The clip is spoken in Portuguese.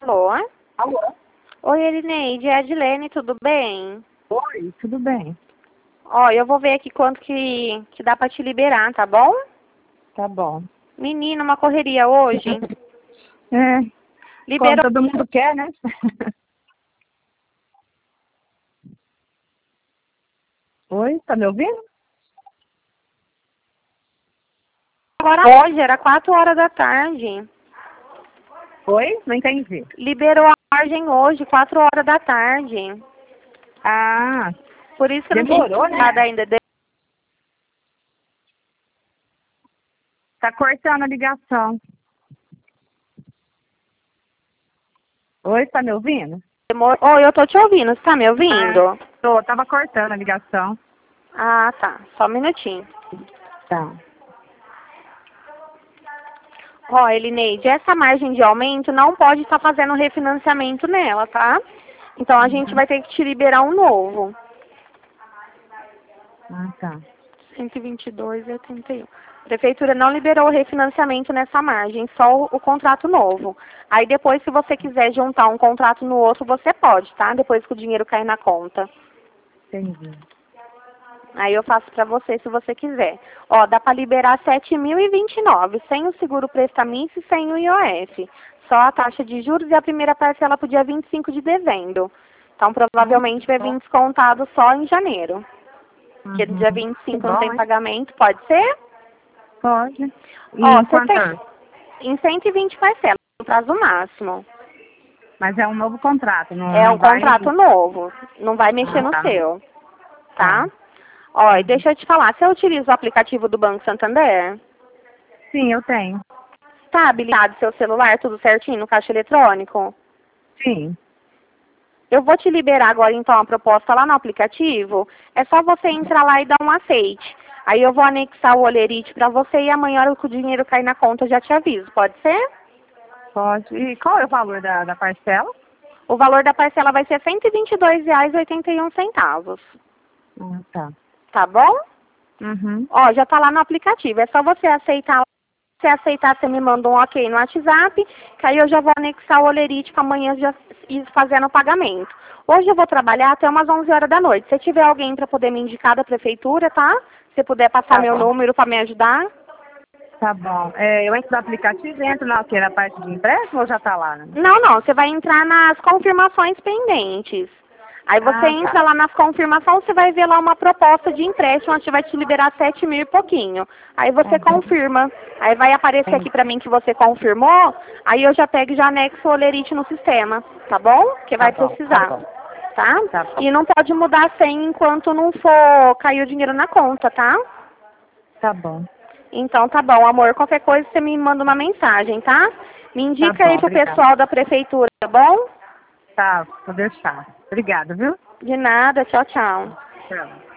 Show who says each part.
Speaker 1: Alô?
Speaker 2: Alô?
Speaker 1: Oi, Elineide, é a Adilene, tudo bem?
Speaker 2: Oi, tudo bem?
Speaker 1: Ó, eu vou ver aqui quanto que dá pra te liberar, tá bom?
Speaker 2: Tá bom.
Speaker 1: Menina, uma correria hoje.
Speaker 2: É, como
Speaker 1: Liberou
Speaker 2: todo mundo quer, né? Oi, tá me ouvindo?
Speaker 1: agora hoje, era 4 horas da tarde.
Speaker 2: Oi? Não entendi.
Speaker 1: Liberou a margem hoje, 4 horas da tarde.
Speaker 2: Ah,
Speaker 1: Por isso que eu não
Speaker 2: demorou,
Speaker 1: tinha
Speaker 2: né?
Speaker 1: nada ainda.
Speaker 2: Tá cortando a ligação. Oi, tá me ouvindo?
Speaker 1: Oi, eu tô te ouvindo, você tá me ouvindo?
Speaker 2: Tava cortando a ligação.
Speaker 1: Ah, tá. Só um minutinho.
Speaker 2: Tá.
Speaker 1: Ó, Elineide, essa margem de aumento não pode estar fazendo refinanciamento nela, tá? Então a gente vai ter que te liberar um novo.
Speaker 2: Ah, tá.
Speaker 1: 122,81. A prefeitura não liberou o refinanciamento nessa margem, só o contrato novo. Aí depois, se você quiser juntar um contrato no outro, você pode, tá? Depois que o dinheiro cair na conta.
Speaker 2: Entendi.
Speaker 1: Aí eu faço pra você se você quiser. Ó, dá pra liberar 7.029, sem o seguro prestamício e sem o IOF. Só a taxa de juros e a primeira parcela pro dia 25 de dezembro. Então provavelmente vai vir descontado só em janeiro. Porque no dia
Speaker 2: Que
Speaker 1: 25 não
Speaker 2: bom,
Speaker 1: tem
Speaker 2: hein?
Speaker 1: pagamento, pode ser?
Speaker 2: Pode. E
Speaker 1: Ó,
Speaker 2: em
Speaker 1: você tem
Speaker 2: quantas?
Speaker 1: em 120 parcelas, no prazo máximo.
Speaker 2: Mas é um novo contrato,
Speaker 1: É
Speaker 2: não
Speaker 1: um
Speaker 2: vai...
Speaker 1: contrato novo, não vai mexer
Speaker 2: Ah,
Speaker 1: no
Speaker 2: tá.
Speaker 1: seu,
Speaker 2: Tá.
Speaker 1: tá? Ó, e deixa eu te falar, você utiliza o aplicativo do Banco Santander?
Speaker 2: Sim, eu tenho.
Speaker 1: Tá habilitado seu celular, tudo certinho no caixa eletrônico?
Speaker 2: Sim.
Speaker 1: Eu vou te liberar agora então a proposta lá no aplicativo. É só você entrar lá e dar um aceite. Aí eu vou anexar o Olerite pra você e amanhã, a hora que o dinheiro cair na conta, eu já te aviso. Pode ser?
Speaker 2: Pode. E qual é o valor da parcela?
Speaker 1: O valor da parcela vai ser R$ 122,81.
Speaker 2: Ah, tá.
Speaker 1: Tá bom?
Speaker 2: Uhum.
Speaker 1: Ó, já tá lá no aplicativo. É só você aceitar. Se você aceitar, você me manda um ok no WhatsApp, que aí eu já vou anexar o Olerite para amanhã já ir fazendo o pagamento. Hoje eu vou trabalhar até umas 11 horas da noite. Se tiver alguém para poder me indicar da prefeitura, tá? Se puder passar
Speaker 2: Tá
Speaker 1: meu
Speaker 2: bom.
Speaker 1: número para me ajudar.
Speaker 2: Tá bom. É, eu entro no aplicativo e entro na parte de empréstimo ou já tá lá, né?
Speaker 1: Não, você vai entrar nas confirmações pendentes. Aí você
Speaker 2: Ah,
Speaker 1: entra
Speaker 2: tá.
Speaker 1: lá nas confirmações, você vai ver lá uma proposta de empréstimo, onde vai te liberar 7 mil e pouquinho. Aí você
Speaker 2: Uhum.
Speaker 1: confirma. Aí vai aparecer aqui pra mim que você confirmou, aí eu já pego e já anexo o Olerite no sistema, tá bom? Que
Speaker 2: Tá
Speaker 1: vai
Speaker 2: bom, tá
Speaker 1: precisar,
Speaker 2: bom.
Speaker 1: tá?
Speaker 2: Tá bom.
Speaker 1: E não pode mudar a senha enquanto não for cair o dinheiro na conta, tá?
Speaker 2: Tá bom.
Speaker 1: Então tá bom, amor. Qualquer coisa você me manda uma mensagem, tá? Me
Speaker 2: Tá
Speaker 1: indica
Speaker 2: bom,
Speaker 1: aí pro
Speaker 2: obrigada.
Speaker 1: pessoal da prefeitura, tá bom?
Speaker 2: Tá, vou deixar. Obrigada, viu?
Speaker 1: De nada, tchau, tchau.
Speaker 2: Tchau.